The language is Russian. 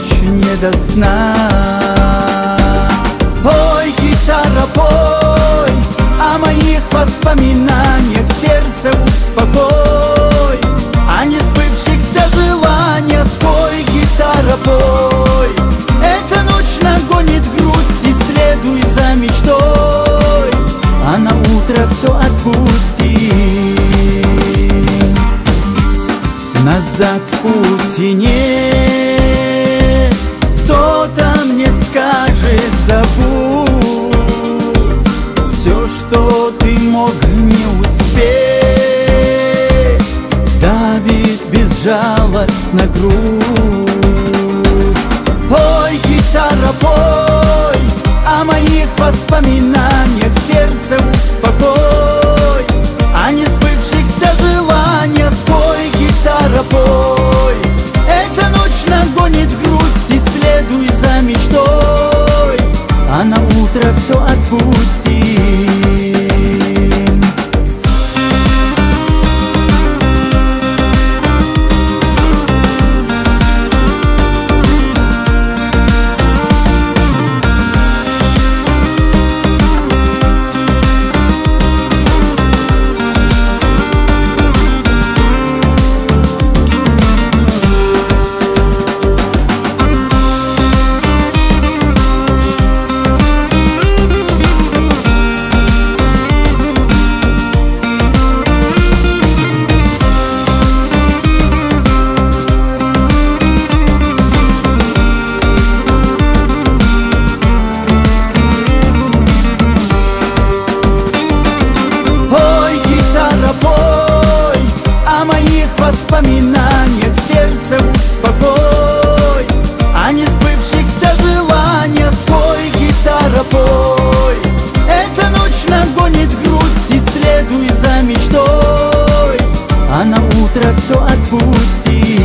ночь не до сна. Пой, гитара, пой о моих воспоминаниях, сердце успокой, о несбывшихся желаниях. Пой, гитара, пой, эта ночь нагонит грусть, и следуй за мечтой, а на утро все отпусти. Назад пути нет, кто-то мне скажет: забудь все, что ты мог не успеть. Давит безжалостно грудь. Пой, гитара, пой о моих воспоминаниях, сердце успокой, о несбывшихся желаниях. Пой, гитара, пой, эта ночь нагонит грусть, и следуй за мечтой, а на утро все отпусти. Воспоминаниях, сердце успокой, о несбывшихся желаниях. Пой, гитара, пой, эта ночь нагонит грусть, и следуй за мечтой, а на утро все отпусти.